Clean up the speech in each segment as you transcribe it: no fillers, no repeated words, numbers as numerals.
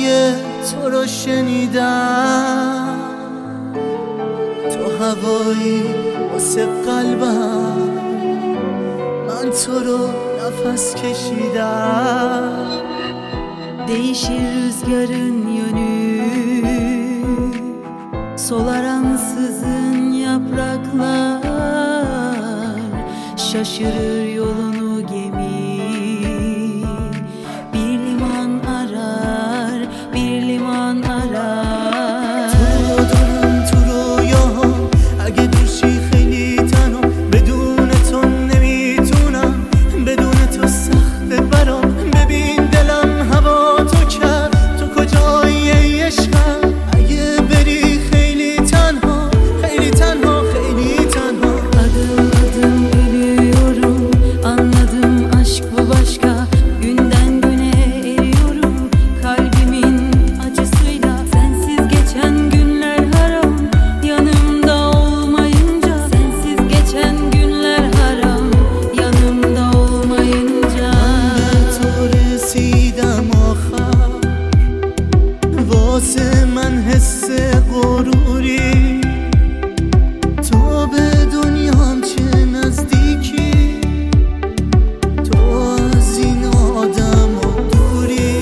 حرفای تو رو شنیدم، تو هوایی واسه قلبم، من تو رو nefes kişiden. Değişir rüzgarın yönü, solar ansızın yapraklar, şaşırır yolunu gemi, bir liman arar, bir liman arar. تو دارم تو رویاها، اگه دوشی خیلی تنها، بدون تو نمیتونم، بدون تو سخته برام. ببین دلم هوا تو کرد، تو کجایی ای عشقم؟ اگه بری خیلی تنها، خیلی تنها، خیلی تنها. Adım adım ölüyorum, anladım aşk bu başka. Günden güne eriyorum, kalbimin acısıyla. Sensiz geçen günler haram, yanımda olmayınca. Sensiz geçen günler haram, yanımda olmayınca. تو رسیدم آخر، واسه من حس غروری، تو به دنیام چه نزدیکی، تو از این آدم و دوری.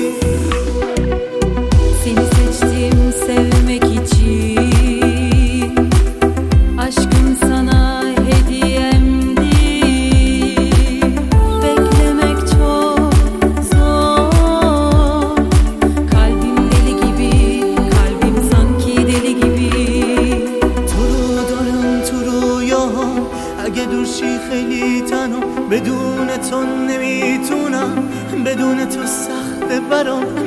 Seni seçtim sevmek için, aşkım sana hediyemdi. Beklemek çok zor, kalbim deli gibi, kalbim sanki deli gibi. تو رو دارم تو رویاهام، اگه دورشی خیلی تنها، بدون تو نمیتونم، بدون تو سخته برام.